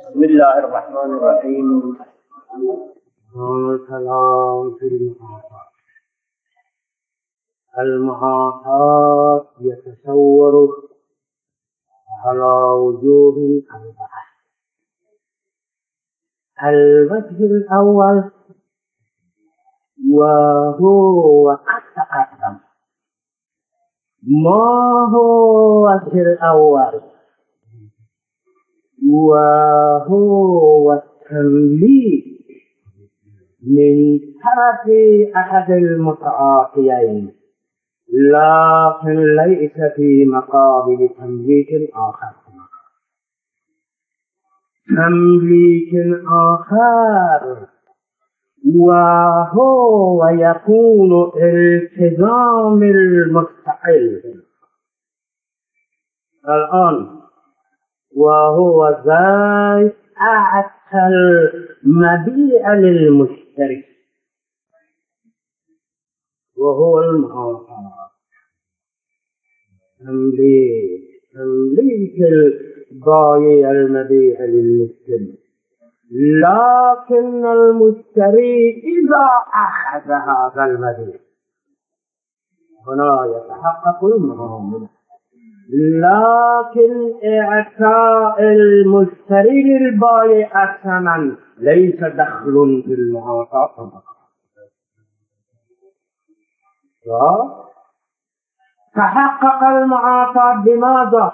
بسم الله الرحمن الرحيم. الكلام في المعاطاة. المعاطاة يتصور على وجوه أربعة. الوجه الأول وهو قد تقدم. ما هو الوجه الأول؟ وهو التمليك من طرف أحد المتعاطيين، لكن ليس في مقابل تمليك آخر. تمليك آخر وهو يكون التزام المستقل. الآن وهو ذا أعطى المبيع للمشتري وهو المعاطاة. تمليك البائع المبيع للمشتري، لكن المشتري إذا أخذ هذا المبيع هنا يتحقق المعاملة، لكن إعطاء المشتري للبائع الثمن ليس دخل في المعاطاة. تحقق المعاطاة بماذا؟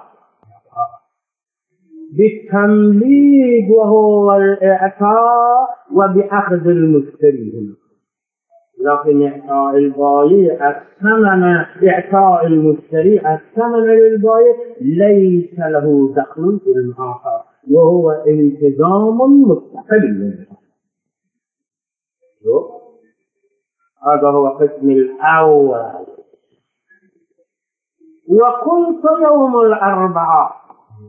بالتمليك وهو الإعطاء وبأخذ المشتري هنا، لكن إعطاء البائع الثمن، إعطاء المشتري الثمن للبائع ليس له دخل في المعاطاة، وهو التزام مستقل. هذا هو القسم الأول. وكنت يوم الأربعاء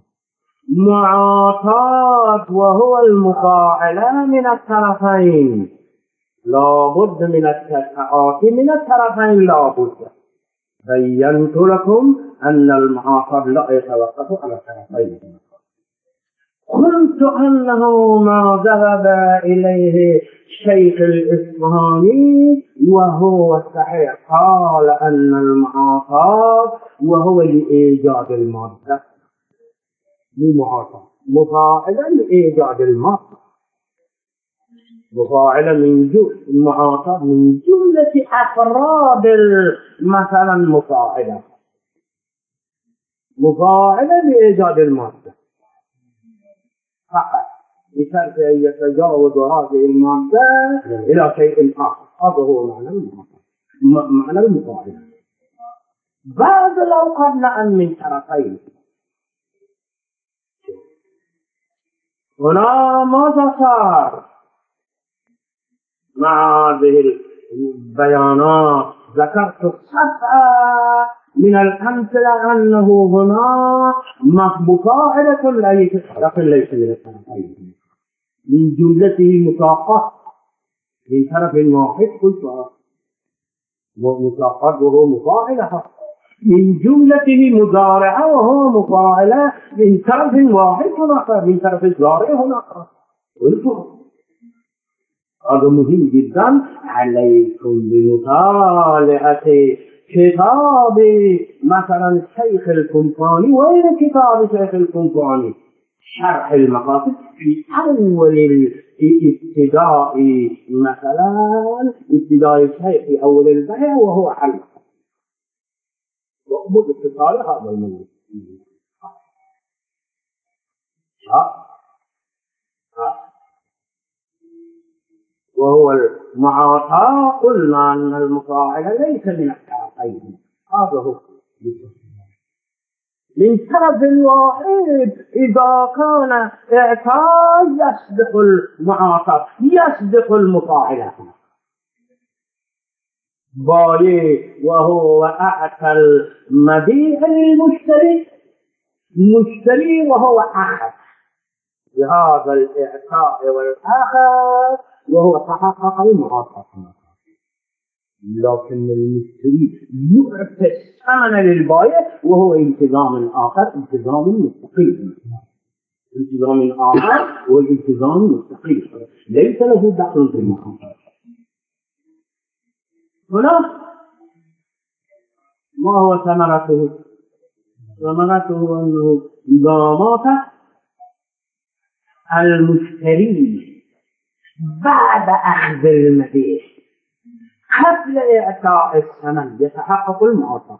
معاطاة وهو المفاعلة من الطرفين، لا بد من التعاطي من الطرفين، لا بد. بينت لكم أن المعاطاة لا يتوقف على الطرفين. قلت أنه ما ذهب إليه شيخ الإصفهاني وهو صحيح، قال أن المعاطاة وهو لإيجاد المادة، مو معاطاة، مفاعلة لإيجاد المادة، مفاعلة المعاطاة من جملة أفراد مثلا مفاعلة لإيجاد المادة فقط، بشرط أن يتجاوز هذه المادة إلى شيء آخر. هذا هو معنى المفاعلة. بعد لو قبل أن من طرفين، هنا ماذا صار مع هذه البيانات؟ ذكرت الصفحة من الأمثلة أنه هنا مفاعلة ليس من الطرفين، من جملته مساقط من طرف واحد، قلت مساقط وهو مفاعلة، من جملته مضارعة وهو مفاعلة من طرف واحد هناك، من طرف الزارع هناك. قلت هذا مهم جدا. عليكم بمطالعة كتاب مثلا شيخ القنفاني. وين كتاب شيخ القنفاني؟ شرح المقاصد في أول الابتداء، مثلا ابتداء الشيخ في أول البيع وهو علم وقبض اتصال هذا المنزل. وهو المعاطاة قلنا أن المفاعلة ليس من الطرفين، هذا هو من طرف واحد. إذا كان إعطاء يصدق المعاطاة، يصدق المفاعلة. بايع وهو أعطى المبيع للمشتري، مشتري وهو أخذ بهذا الإعطاء والآخر، وهو تحقق المعاطاة. لكن المشتري يعطي الثمن للبائع وهو التزام آخر، التزام مستقل. التزام آخر والالتزام مستقيم ليس له دخل في المخاطرة. هنا ما هو ثمرته؟ ثمرته أنه إذا مات المشتري بعد أخذ المبيع قبل إعطاء الثمن يتحقق المعاطفة.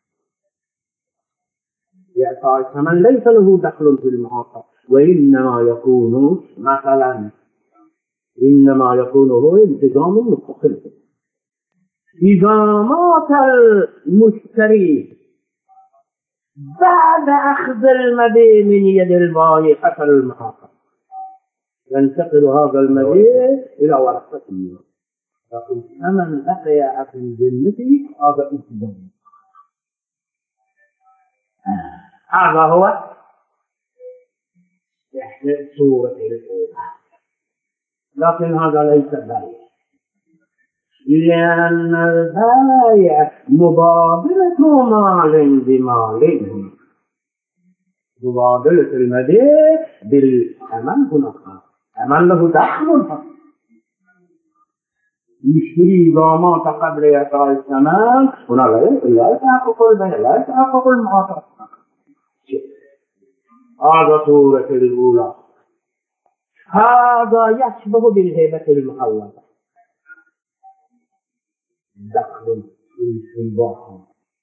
إعطاء الثمن ليس له دخل في المعاطفة، وإنما يكون مثلا إنما يكون هو التزام مستقل. إذا مات المشتري بعد أخذ المبيع من يد البائع حصل المعاطفة، ينتقل هذا المبيع إلى ورثته، لكن ثمن بقي في ذمته هذا التزام. هذا هو صورة الأولى، لكن هذا ليس بيع، لأن البيع مبادلة مال بمال، مبادلة المبيع بالثمن. هناك ثمن له دخل، يشتري إذا مات قبل إعطاء الثمن هنا لا يتحقق البيع، لا يتحقق المعاطفة. هذا صورة الأولى. هذا يشبه بالهبة المعوضة، دخل في الباطن.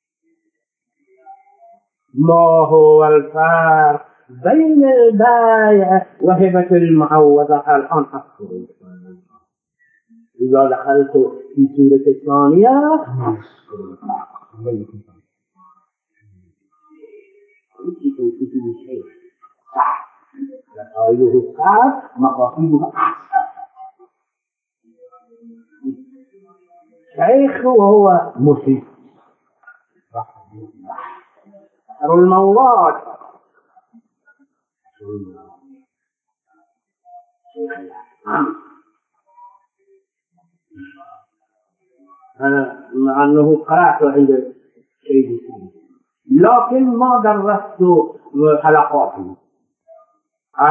ما هو الفرق بين البائع وهبة المعوضة؟ الآن أذكر إذا دخلت في سورة الثانية أذكر لقائله الصعب مقاصده شيخ وهو مسيء أرى المواد. أنا مع أنه قرأته عند سيدي لكن ما درست حلقاته،